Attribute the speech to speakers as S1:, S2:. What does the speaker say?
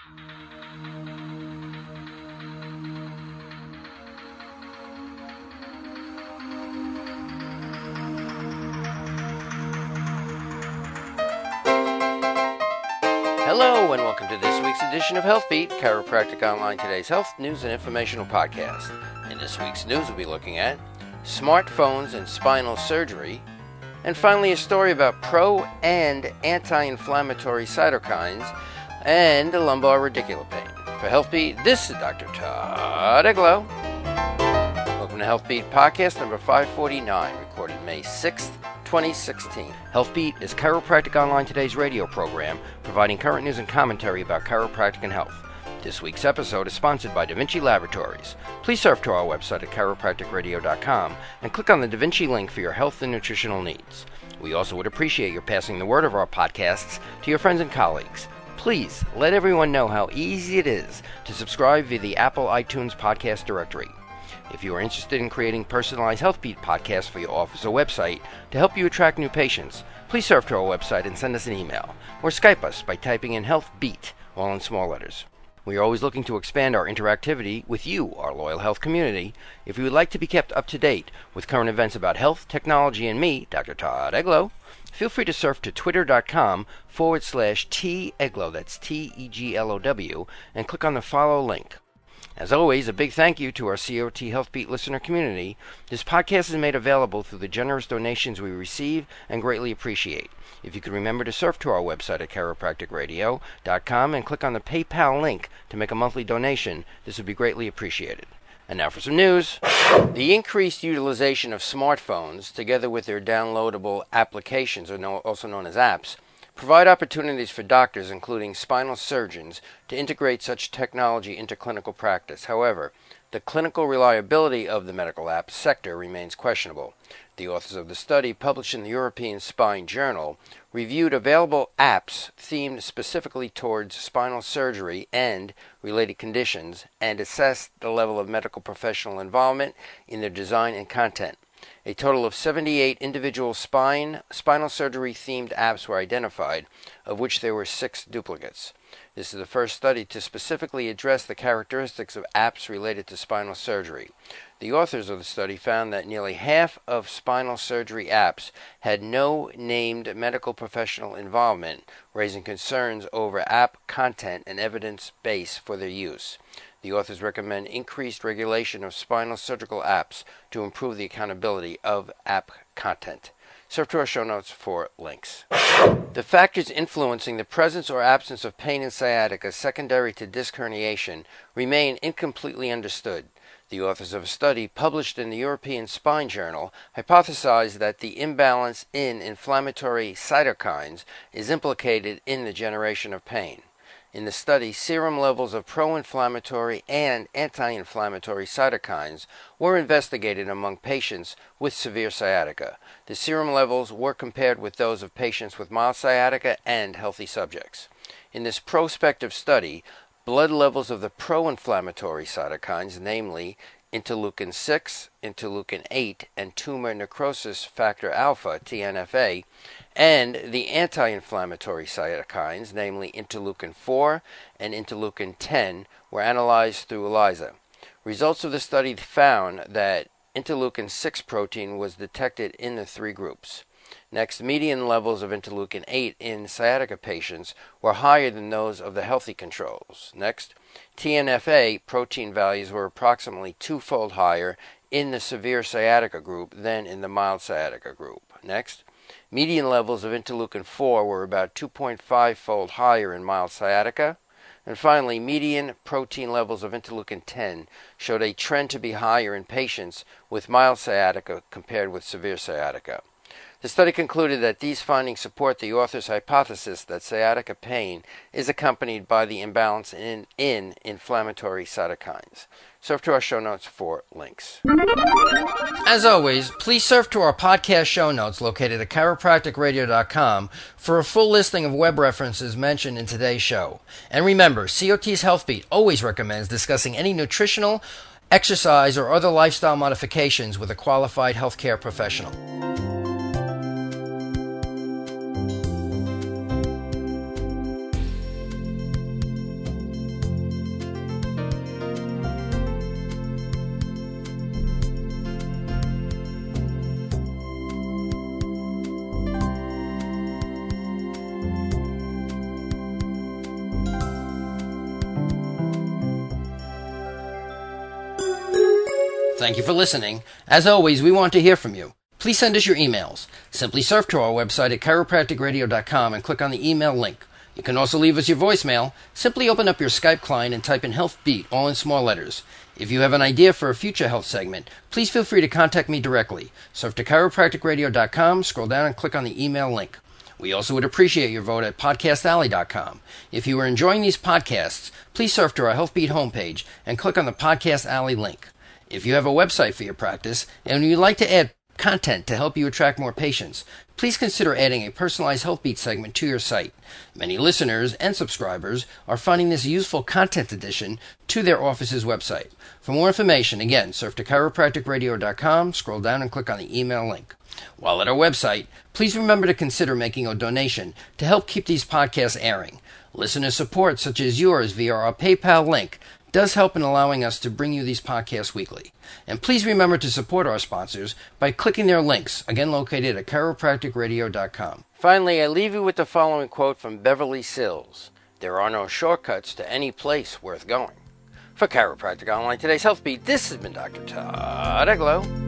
S1: Hello and welcome to this week's edition of HealthBeat, Chiropractic Online Today's health, news, and informational podcast. In this week's news, we'll be looking at smartphones and spinal surgery, and finally a story about pro- and anti-inflammatory cytokines and lumbar radicular pain. For HealthBeat, this is Dr. Todd Eglow. Welcome to HealthBeat Podcast number 549, recorded May 6th, 2016. HealthBeat is Chiropractic Online Today's radio program, providing current news and commentary about chiropractic and health. This week's episode is sponsored by Da Vinci Laboratories. Please surf to our website at chiropracticradio.com and click on the Da Vinci link for your health and nutritional needs. We also would appreciate your passing the word of our podcasts to your friends and colleagues. Please let everyone know how easy it is to subscribe via the Apple iTunes podcast directory. If you are interested in creating personalized HealthBeat podcasts for your office or website to help you attract new patients, please surf to our website and send us an email, or Skype us by typing in HealthBeat, all in small letters. We are always looking to expand our interactivity with you, our loyal health community. If you would like to be kept up to date with current events about health, technology, and me, Dr. Todd Eglow, feel free to surf to twitter.com/TEglow, that's TEGLOW, and click on the follow link. As always, a big thank you to our COT HealthBeat listener community. This podcast is made available through the generous donations we receive and greatly appreciate. If you could remember to surf to our website at chiropracticradio.com and click on the PayPal link to make a monthly donation, this would be greatly appreciated. And now for some news. The increased utilization of smartphones, together with their downloadable applications, also known as apps, provide opportunities for doctors, including spinal surgeons, to integrate such technology into clinical practice. However, the clinical reliability of the medical app sector remains questionable. The authors of the study, published in the European Spine Journal, reviewed available apps themed specifically towards spinal surgery and related conditions and assessed the level of medical professional involvement in their design and content. A total of 78 individual spinal surgery themed apps were identified, of which there were 6 duplicates. This is the first study to specifically address the characteristics of apps related to spinal surgery. The authors of the study found that nearly half of spinal surgery apps had no named medical professional involvement, raising concerns over app content and evidence base for their use. The authors recommend increased regulation of spinal surgical apps to improve the accountability of app content. Surf to our show notes for links. The factors influencing the presence or absence of pain in sciatica secondary to disc herniation remain incompletely understood. The authors of a study published in the European Spine Journal hypothesized that the imbalance in inflammatory cytokines is implicated in the generation of pain. In the study, serum levels of pro-inflammatory and anti-inflammatory cytokines were investigated among patients with severe sciatica. The serum levels were compared with those of patients with mild sciatica and healthy subjects. In this prospective study, blood levels of the pro-inflammatory cytokines, namely interleukin-6, interleukin-8, and tumor necrosis factor alpha, TNFA, and the anti-inflammatory cytokines, namely interleukin-4 and interleukin-10, were analyzed through ELISA. Results of the study found that interleukin-6 protein was detected in the 3 groups. Next, median levels of interleukin-8 in sciatica patients were higher than those of the healthy controls. Next, TNFA protein values were approximately 2-fold higher in the severe sciatica group than in the mild sciatica group. Next, median levels of interleukin-4 were about 2.5-fold higher in mild sciatica. And finally, median protein levels of interleukin-10 showed a trend to be higher in patients with mild sciatica compared with severe sciatica. The study concluded that these findings support the author's hypothesis that sciatica pain is accompanied by the imbalance in inflammatory cytokines. Surf to our show notes for links. As always, please surf to our podcast show notes located at chiropracticradio.com for a full listing of web references mentioned in today's show. And remember, COT's HealthBeat always recommends discussing any nutritional, exercise, or other lifestyle modifications with a qualified healthcare professional. Thank you for listening. As always, we want to hear from you. Please send us your emails. Simply surf to our website at chiropracticradio.com and click on the email link. You can also leave us your voicemail. Simply open up your Skype client and type in Health Beat, all in small letters. If you have an idea for a future health segment, please feel free to contact me directly. Surf to chiropracticradio.com, scroll down and click on the email link. We also would appreciate your vote at podcastalley.com. If you are enjoying these podcasts, please surf to our Health Beat homepage and click on the Podcast Alley link. If you have a website for your practice and you'd like to add content to help you attract more patients, please consider adding a personalized Health Beat segment to your site. Many listeners and subscribers are finding this useful content addition to their office's website. For more information, again, surf to chiropracticradio.com, scroll down and click on the email link. While at our website, please remember to consider making a donation to help keep these podcasts airing. Listener support, such as yours via our PayPal link, does help in allowing us to bring you these podcasts weekly. And please remember to support our sponsors by clicking their links, again located at chiropracticradio.com. Finally, I leave you with the following quote from Beverly Sills. There are no shortcuts to any place worth going. For Chiropractic Online, today's Health Beat, this has been Dr. Todd Eglow.